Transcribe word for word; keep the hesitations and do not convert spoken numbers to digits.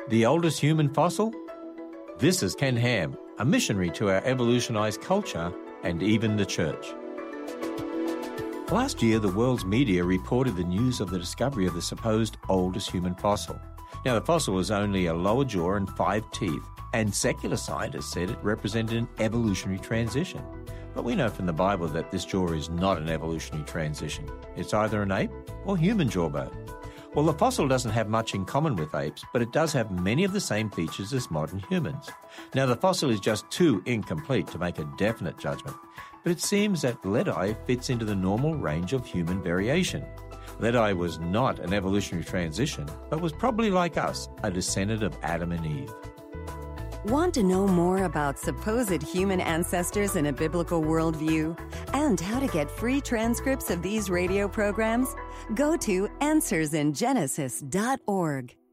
The oldest human fossil? This is Ken Ham, a missionary to our evolutionized culture and even the church. Last year, the world's media reported the news of the discovery of the supposed oldest human fossil. Now, the fossil was only a lower jaw and five teeth, and secular scientists said it represented an evolutionary transition. But we know from the Bible that this jaw is not an evolutionary transition. It's either an ape or human jawbone. Well, the fossil doesn't have much in common with apes, but it does have many of the same features as modern humans. Now, the fossil is just too incomplete to make a definite judgment, but it seems that Leadeye fits into the normal range of human variation. Leadeye was not an evolutionary transition, but was probably like us, a descendant of Adam and Eve. Want to know more about supposed human ancestors in a biblical worldview and how to get free transcripts of these radio programs? Go to answers in genesis dot org.